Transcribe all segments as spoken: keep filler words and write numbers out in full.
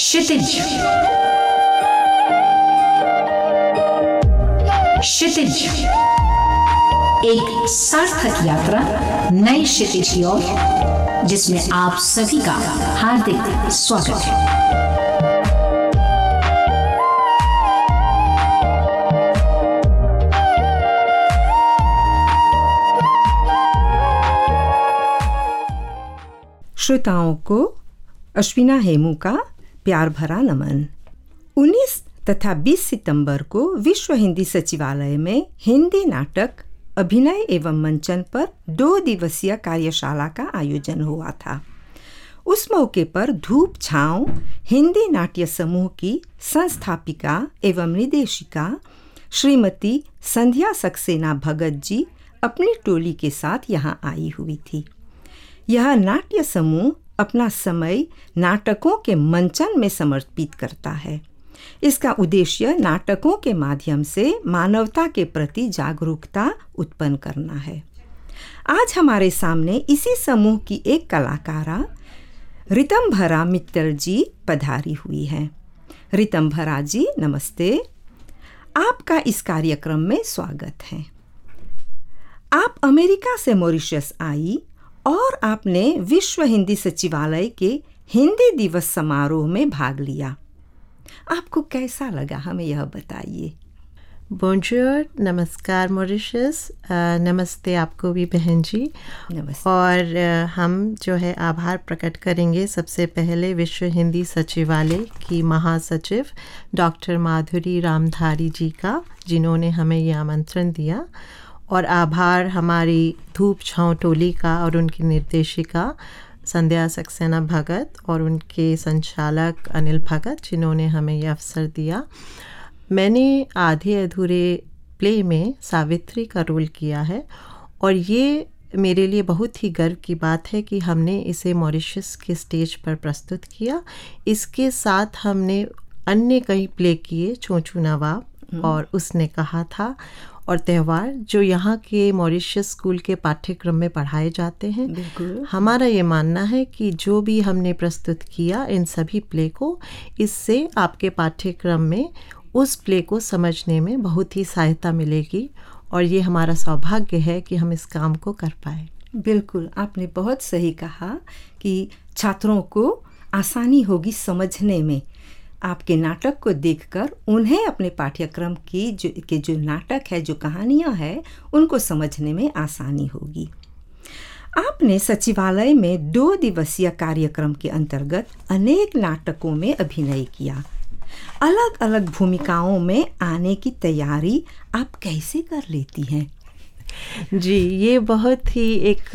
क्षितिज। क्षितिज एक सार्थक यात्रा नई क्षितिज की ओर, जिसमें आप सभी का हार्दिक स्वागत है। श्रोताओं को अश्विना हेमू का प्यार भरा नमन। उन्नीस तथा बीस सितंबर को विश्व हिंदी सचिवालय में हिंदी नाटक अभिनय एवं मंचन पर दो दिवसीय कार्यशाला का आयोजन हुआ था। उस मौके पर धूप छाँव हिंदी नाट्य समूह की संस्थापिका एवं निर्देशिका श्रीमती संध्या सक्सेना भगत जी अपनी टोली के साथ यहाँ आई हुई थी। यह नाट्य समूह अपना समय नाटकों के मंचन में समर्पित करता है। इसका उद्देश्य नाटकों के माध्यम से मानवता के प्रति जागरूकता उत्पन्न करना है। आज हमारे सामने इसी समूह की एक कलाकारा रितंभरा मित्तल जी पधारी हुई हैं। रितंभरा जी नमस्ते, आपका इस कार्यक्रम में स्वागत है। आप अमेरिका से मॉरिशस आई और आपने विश्व हिंदी सचिवालय के हिंदी दिवस समारोह में भाग लिया। आपको कैसा लगा, हमें यह बताइए। बोंजूर, नमस्कार मॉरिशस, नमस्ते आपको भी बहन जी। नमस्ते। और आ, हम जो है आभार प्रकट करेंगे सबसे पहले विश्व हिंदी सचिवालय की महासचिव डॉक्टर माधुरी रामधारी जी का, जिन्होंने हमें ये आमंत्रण दिया, और आभार हमारी धूप छाँव टोली का और उनकी निर्देशिका संध्या सक्सेना भगत और उनके संचालक अनिल भगत, जिन्होंने हमें यह अवसर दिया। मैंने आधे अधूरे प्ले में सावित्री का रोल किया है और ये मेरे लिए बहुत ही गर्व की बात है कि हमने इसे मॉरिशस के स्टेज पर प्रस्तुत किया। इसके साथ हमने अन्य कई प्ले किए, चोंचू नवाब और उसने कहा था और त्यौहार, जो यहाँ के मॉरिशस स्कूल के पाठ्यक्रम में पढ़ाए जाते हैं। बिल्कुल। हमारा ये मानना है कि जो भी हमने प्रस्तुत किया इन सभी प्ले को, इससे आपके पाठ्यक्रम में उस प्ले को समझने में बहुत ही सहायता मिलेगी और ये हमारा सौभाग्य है कि हम इस काम को कर पाए। बिल्कुल, आपने बहुत सही कहा कि छात्रों को आसानी होगी समझने में। आपके नाटक को देखकर उन्हें अपने पाठ्यक्रम की जो के जो नाटक है, जो कहानियाँ हैं, उनको समझने में आसानी होगी। आपने सचिवालय में दो दिवसीय कार्यक्रम के अंतर्गत अनेक नाटकों में अभिनय किया। अलग अलग भूमिकाओं में आने की तैयारी आप कैसे कर लेती हैं? जी, ये बहुत ही एक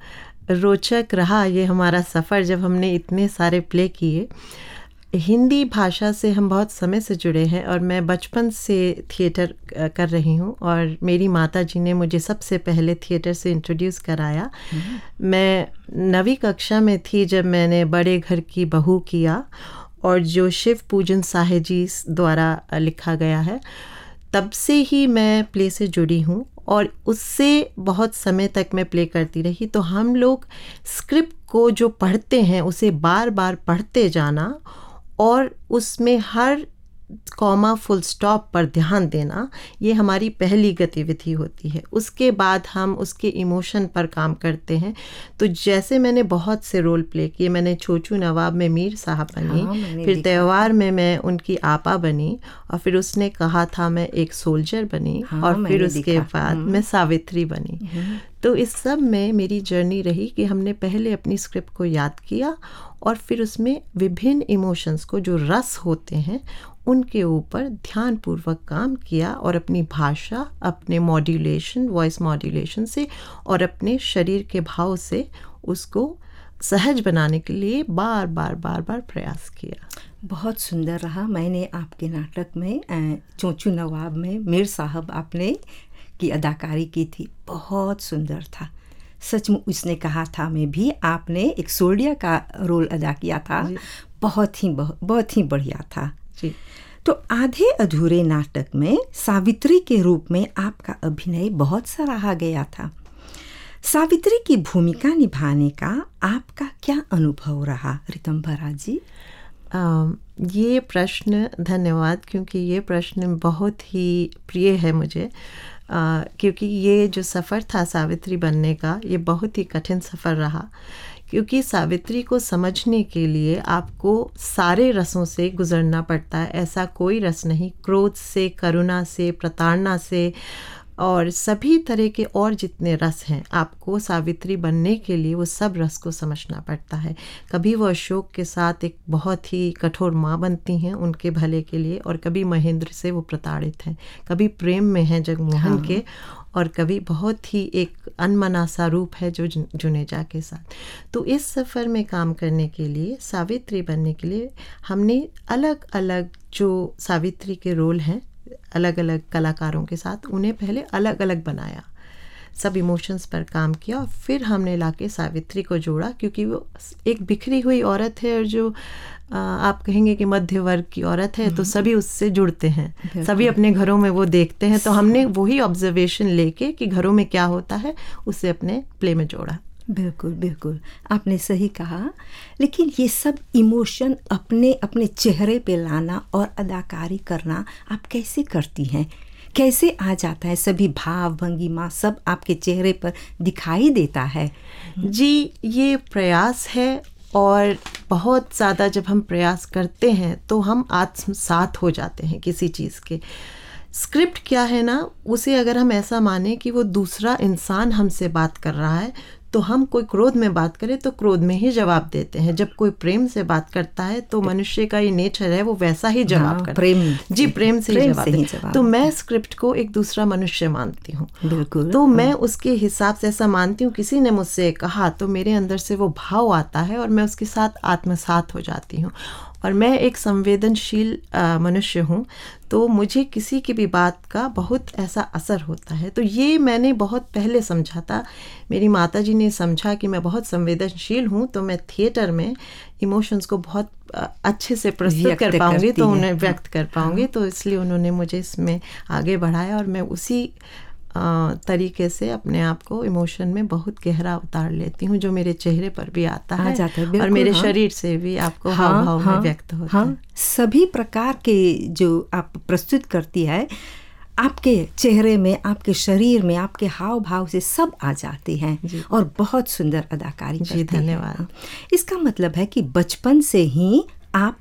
रोचक रहा ये हमारा सफ़र, जब हमने इतने सारे प्ले किए। हिंदी भाषा से हम बहुत समय से जुड़े हैं और मैं बचपन से थिएटर कर रही हूँ और मेरी माता जी ने मुझे सबसे पहले थिएटर से इंट्रोड्यूस कराया। मैं नवीं कक्षा में थी जब मैंने बड़े घर की बहू किया, और जो शिव पूजन साहे जी द्वारा लिखा गया है, तब से ही मैं प्ले से जुड़ी हूँ और उससे बहुत समय तक मैं प्ले करती रही। तो हम लोग स्क्रिप्ट को जो पढ़ते हैं उसे बार बार पढ़ते जाना और उसमें हर कॉमा फुल स्टॉप पर ध्यान देना, ये हमारी पहली गतिविधि होती है। उसके बाद हम उसके इमोशन पर काम करते हैं। तो जैसे मैंने बहुत से रोल प्ले किए, मैंने चोंचू नवाब में मीर साहब बनी, हाँ, फिर त्यौहार में मैं उनकी आपा बनी, और फिर उसने कहा था मैं एक सोल्जर बनी, हाँ, और फिर उसके बाद मैं सावित्री बनी। तो इस सब में मेरी जर्नी रही कि हमने पहले अपनी स्क्रिप्ट को याद किया और फिर उसमें विभिन्न इमोशंस को, जो रस होते हैं, उनके ऊपर ध्यानपूर्वक काम किया और अपनी भाषा, अपने मॉड्यूलेशन, वॉइस मॉड्यूलेशन से और अपने शरीर के भाव से उसको सहज बनाने के लिए बार बार बार बार प्रयास किया। बहुत सुंदर रहा। मैंने आपके नाटक में चोंचू नवाब में मीर साहब आपने की अदाकारी की थी, बहुत सुंदर था। सचमुच उसने कहा था में भी आपने एक सोल्डिया का रोल अदा किया था, बहुत ही बहुत, बहुत ही बढ़िया था जी। तो आधे अधूरे नाटक में सावित्री के रूप में आपका अभिनय बहुत सराहा गया था। सावित्री की भूमिका निभाने का आपका क्या अनुभव रहा रितंभरा जी? आ, ये प्रश्न, धन्यवाद, क्योंकि ये प्रश्न बहुत ही प्रिय है मुझे, आ, क्योंकि ये जो सफ़र था सावित्री बनने का, ये बहुत ही कठिन सफ़र रहा, क्योंकि सावित्री को समझने के लिए आपको सारे रसों से गुजरना पड़ता है। ऐसा कोई रस नहीं, क्रोध से, करुणा से, प्रताड़ना से और सभी तरह के और जितने रस हैं, आपको सावित्री बनने के लिए वो सब रस को समझना पड़ता है। कभी वो अशोक के साथ एक बहुत ही कठोर माँ बनती हैं उनके भले के लिए, और कभी महेंद्र से वो प्रताड़ित हैं, कभी प्रेम में हैं जगमोहन हाँ। के, और कभी बहुत ही एक अनमना सा रूप है जो जुनेजा के साथ। तो इस सफ़र में काम करने के लिए, सावित्री बनने के लिए, हमने अलग अलग जो सावित्री के रोल हैं अलग अलग कलाकारों के साथ, उन्हें पहले अलग अलग बनाया, सब इमोशंस पर काम किया, और फिर हमने लाके सावित्री को जोड़ा, क्योंकि वो एक बिखरी हुई औरत है, और जो आ, आप कहेंगे कि मध्य वर्ग की औरत है, तो सभी उससे जुड़ते हैं, सभी अपने घरों में वो देखते हैं, तो हमने वही ऑब्जर्वेशन लेके कि घरों में क्या होता है उसे अपने प्ले में जोड़ा। बिल्कुल बिल्कुल, आपने सही कहा। लेकिन ये सब इमोशन अपने अपने चेहरे पे लाना और अदाकारी करना आप कैसे करती हैं? कैसे आ जाता है? सभी भाव भंगिमा सब आपके चेहरे पर दिखाई देता है? जी, ये प्रयास है, और बहुत ज़्यादा जब हम प्रयास करते हैं तो हम आत्मसात हो जाते हैं किसी चीज़ के। स्क्रिप्ट क्या है ना, उसे अगर हम ऐसा माने कि वो दूसरा इंसान हमसे बात कर रहा है, तो हम कोई क्रोध में बात करें तो क्रोध में ही जवाब देते हैं, जब कोई प्रेम से बात करता है तो मनुष्य का ये नेचर है, वो वैसा ही जवाब हाँ, करता प्रेम जी प्रेम से प्रेम ही जवाब, से ही जवाब तो मैं स्क्रिप्ट को एक दूसरा मनुष्य मानती हूँ। बिल्कुल, तो मैं उसके हिसाब से ऐसा मानती हूँ, किसी ने मुझसे कहा तो मेरे अंदर से वो भाव आता है और मैं उसके साथ आत्मसात हो जाती हूँ। और मैं एक संवेदनशील मनुष्य हूँ, तो मुझे किसी की भी बात का बहुत ऐसा असर होता है। तो ये मैंने बहुत पहले समझा था, मेरी माताजी ने समझा कि मैं बहुत संवेदनशील हूँ, तो मैं थिएटर में इमोशंस को बहुत अच्छे से प्रस्तुत कर पाऊँगी, तो उन्हें व्यक्त कर पाऊँगी। तो इसलिए उन्होंने मुझे इसमें आगे बढ़ाया, और मैं उसी तरीके से अपने आप को इमोशन में बहुत गहरा उतार लेती हूँ, जो मेरे चेहरे पर भी आता है, है और मेरे हाँ, शरीर से भी आपको हाँ, हाव भाव हाँ, में व्यक्त होता हाँ, है। सभी प्रकार के जो आप प्रस्तुत करती है, आपके चेहरे में, आपके शरीर में, आपके हाव भाव से सब आ जाते हैं, और बहुत सुंदर अदाकारी करती हैं। जी, धन्यवाद। इसका मतलब है कि बचपन से ही आप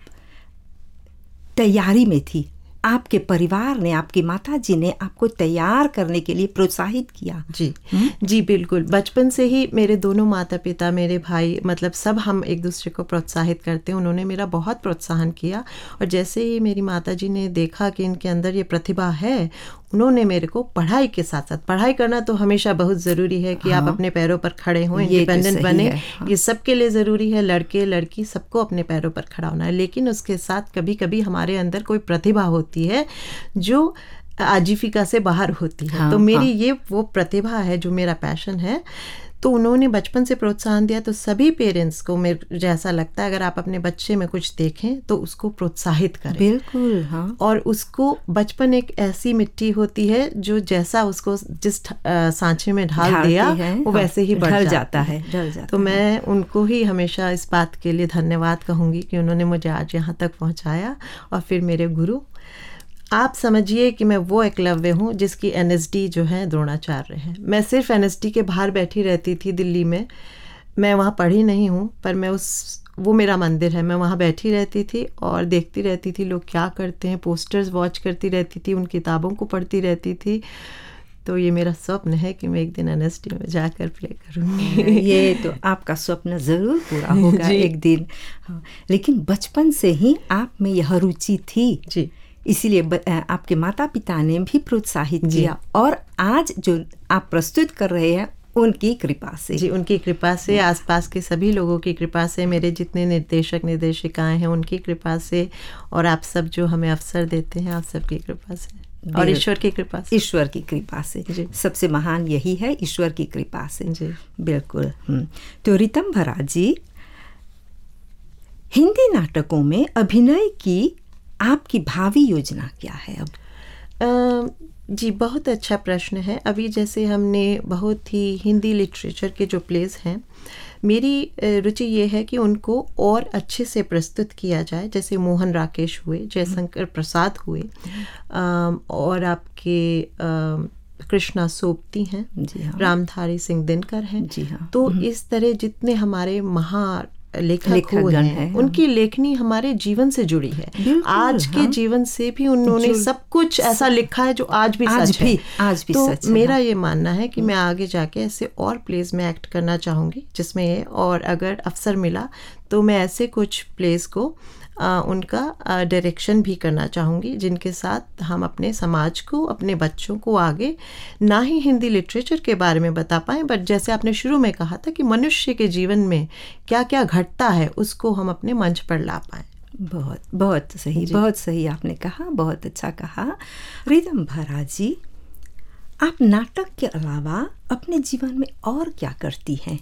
तैयारी में थी, आपके परिवार ने, आपकी माताजी ने आपको तैयार करने के लिए प्रोत्साहित किया। जी हुँ? जी बिल्कुल, बचपन से ही मेरे दोनों माता पिता, मेरे भाई, मतलब सब हम एक दूसरे को प्रोत्साहित करते हैं। उन्होंने मेरा बहुत प्रोत्साहन किया, और जैसे ही मेरी माताजी ने देखा कि इनके अंदर ये प्रतिभा है, उन्होंने मेरे को पढ़ाई के साथ साथ, पढ़ाई करना तो हमेशा बहुत ज़रूरी है कि हाँ, आप अपने पैरों पर खड़े हों, इंडिपेंडेंट बने, हाँ। ये सबके लिए ज़रूरी है, लड़के लड़की सबको अपने पैरों पर खड़ा होना है। लेकिन उसके साथ कभी कभी हमारे अंदर कोई प्रतिभा होती है जो आजीविका से बाहर होती है। हाँ, तो मेरी हाँ। ये वो प्रतिभा है जो मेरा पैशन है। तो उन्होंने बचपन से प्रोत्साहन दिया। तो सभी पेरेंट्स को मेरे जैसा लगता है, अगर आप अपने बच्चे में कुछ देखें तो उसको प्रोत्साहित करें। बिल्कुल हाँ। और उसको, बचपन एक ऐसी मिट्टी होती है जो जैसा उसको जिस सांचे में ढाल दिया वो हाँ, वैसे ही बढ़ जाता है, ढल जाता तो है। मैं उनको ही हमेशा इस बात के लिए धन्यवाद कहूँगी कि उन्होंने मुझे आज यहाँ तक पहुँचाया। और फिर मेरे गुरु, आप समझिए कि मैं वो एकलव्य हूँ जिसकी एन एस डी जो है द्रोणाचार्य है। मैं सिर्फ एन एस डी के बाहर बैठी रहती थी दिल्ली में, मैं वहाँ पढ़ी नहीं हूँ, पर मैं उस वो मेरा मंदिर है, मैं वहाँ बैठी रहती थी और देखती रहती थी लोग क्या करते हैं, पोस्टर्स वॉच करती रहती थी, उन किताबों को पढ़ती रहती थी। तो ये मेरा स्वप्न है कि मैं एक दिन एन एस डी में जाकर प्ले करूँगी। ये तो आपका स्वप्न ज़रूर पूरा होगा एक दिन। हाँ, लेकिन बचपन से ही आप में यह रुचि थी जी, इसीलिए आपके माता पिता ने भी प्रोत्साहित किया, और आज जो आप प्रस्तुत कर रहे हैं उनकी कृपा से। जी, उनकी कृपा से, आसपास के सभी लोगों की कृपा से, मेरे जितने निर्देशक निर्देशिकाएं हैं उनकी कृपा से, और आप सब जो हमें अवसर देते हैं आप सबकी कृपा से, और ईश्वर की कृपा से। ईश्वर की कृपा से सबसे महान यही है, ईश्वर की कृपा से। जी बिल्कुल। तो ऋतंभरा जी, हिंदी नाटकों में अभिनय की आपकी भावी योजना क्या है अब? आ, जी, बहुत अच्छा प्रश्न है। अभी जैसे हमने बहुत ही हिंदी लिटरेचर के जो प्लेस हैं, मेरी रुचि ये है कि उनको और अच्छे से प्रस्तुत किया जाए, जैसे मोहन राकेश हुए, जयशंकर प्रसाद हुए, और आपके कृष्णा सोपती हैं, हाँ। रामधारी सिंह दिनकर हैं, जी हाँ। तो इस तरह जितने हमारे महा लेखक हुए हैं, है, उनकी लेखनी हमारे जीवन से जुड़ी है। आज हाँ? के जीवन से भी उन्होंने सब कुछ ऐसा लिखा है जो आज भी आज सच भी, है आज भी तो सच मेरा है, ये मानना है कि मैं आगे जाके ऐसे और प्लेस में एक्ट करना चाहूँगी जिसमें, और अगर अवसर मिला तो मैं ऐसे कुछ प्लेस को आ, उनका डायरेक्शन भी करना चाहूँगी जिनके साथ हम अपने समाज को, अपने बच्चों को आगे ना ही हिंदी लिटरेचर के बारे में बता पाएँ, बट जैसे आपने शुरू में कहा था कि मनुष्य के जीवन में क्या क्या घटता है उसको हम अपने मंच पर ला पाएँ। बहुत बहुत सही, बहुत सही आपने कहा, बहुत अच्छा कहा। रिदम्भरा जी, आप नाटक के अलावा अपने जीवन में और क्या करती हैं?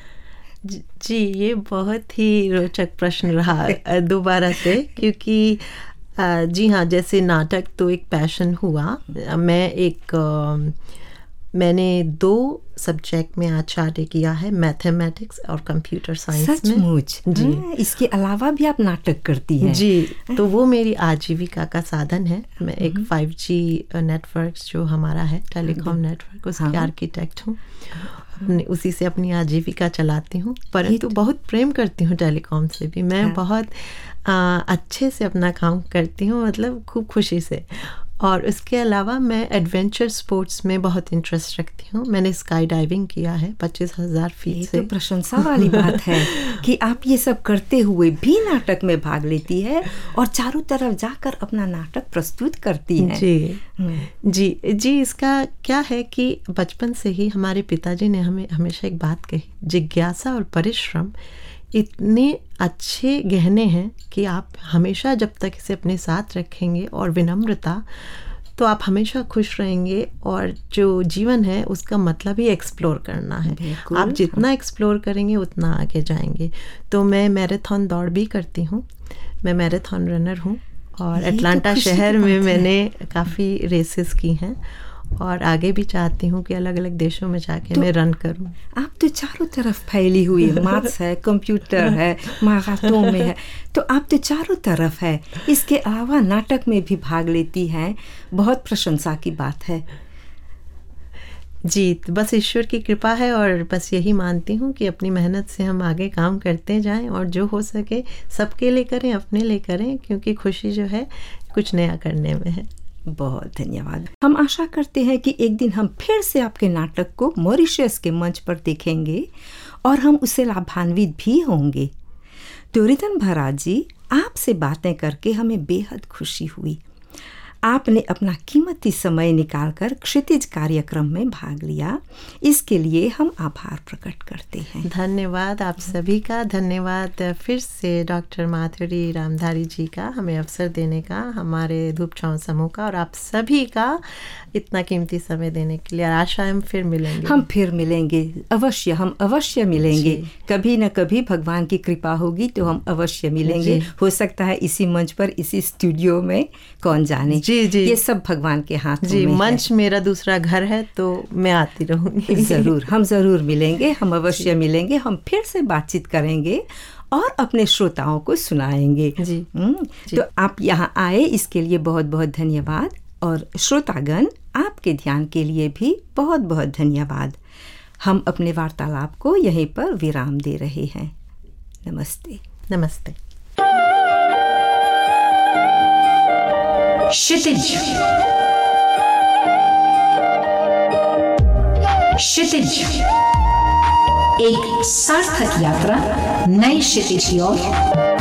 जी, ये बहुत ही रोचक प्रश्न रहा दोबारा से, क्योंकि जी हाँ, जैसे नाटक तो एक पैशन हुआ। मैं एक मैंने दो सब्जेक्ट में आचार्य किया है, मैथमेटिक्स और कंप्यूटर साइंस में। सचमुच? जी। हाँ, इसके अलावा भी आप नाटक करती हैं? जी, तो वो मेरी आजीविका का साधन है। मैं एक फाइव जी नेटवर्क जो हमारा है, टेलीकॉम नेटवर्क, उसकी आर्किटेक्ट हूँ। अपने उसी से अपनी आजीविका चलाती हूँ, परंतु बहुत प्रेम करती हूँ टेलीकॉम से भी। मैं बहुत आ, अच्छे से अपना काम करती हूँ, मतलब खूब खुशी से। और उसके अलावा मैं एडवेंचर स्पोर्ट्स में बहुत इंटरेस्ट रखती हूँ। मैंने स्काई डाइविंग किया है पच्चीस हज़ार फीट से। तो प्रशंसा वाली बात है कि आप ये सब करते हुए भी नाटक में भाग लेती है और चारों तरफ जाकर अपना नाटक प्रस्तुत करती है। जी जी जी। इसका क्या है कि बचपन से ही हमारे पिताजी ने हमें हमेशा एक बात कही, जिज्ञासा और परिश्रम इतने अच्छे गहने हैं कि आप हमेशा जब तक इसे अपने साथ रखेंगे, और विनम्रता, तो आप हमेशा खुश रहेंगे। और जो जीवन है उसका मतलब ही एक्सप्लोर करना है। आप जितना एक्सप्लोर करेंगे उतना आगे जाएंगे। तो मैं मैराथन दौड़ भी करती हूँ, मैं मैराथन रनर हूँ, और अटलांटा शहर में मैंने काफ़ी रेसेस की हैं, और आगे भी चाहती हूँ कि अलग अलग देशों में जाके तो मैं रन करूँ। आप तो चारों तरफ फैली हुई है, मैथ्स है, कंप्यूटर है, मैराथन में है, तो आप तो चारों तरफ है। इसके अलावा नाटक में भी भाग लेती हैं, बहुत प्रशंसा की बात है। जी, तो बस ईश्वर की कृपा है, और बस यही मानती हूँ कि अपनी मेहनत से हम आगे काम करते जाएं, और जो हो सके सबके लिए करें, अपने लिए करें, क्योंकि खुशी जो है कुछ नया करने में है। बहुत धन्यवाद। हम आशा करते हैं कि एक दिन हम फिर से आपके नाटक को मॉरिशस के मंच पर देखेंगे और हम उससे लाभान्वित भी होंगे। तो रिदम्भरा जी, आपसे बातें करके हमें बेहद खुशी हुई। आपने अपना कीमती समय निकालकर क्षितिज कार्यक्रम में भाग लिया, इसके लिए हम आभार प्रकट करते हैं। धन्यवाद आप सभी का। धन्यवाद फिर से डॉक्टर माधुरी रामधारी जी का, हमें अवसर देने का, हमारे धूप छाँव समूह का, और आप सभी का इतना कीमती समय देने के लिए। आशा हम फिर मिलेंगे। हम फिर मिलेंगे, अवश्य, हम अवश्य मिलेंगे। कभी न कभी भगवान की कृपा होगी तो हम अवश्य मिलेंगे। हो सकता है इसी मंच पर, इसी स्टूडियो में, कौन जाने। जी जी, ये सब भगवान के हाथ जी, में मंच है। मेरा दूसरा घर है, तो मैं आती रहूँगी। ज़रूर, हम ज़रूर मिलेंगे, हम अवश्य मिलेंगे। हम फिर से बातचीत करेंगे और अपने श्रोताओं को सुनाएंगे। जी, जी। तो आप यहाँ आए, इसके लिए बहुत बहुत धन्यवाद, और श्रोतागण आपके ध्यान के लिए भी बहुत बहुत धन्यवाद। हम अपने वार्तालाप को यहीं पर विराम दे रहे हैं। नमस्ते। नमस्ते। क्षितिज। क्षितिज, एक सार्थक यात्रा नई क्षितिज की ओर।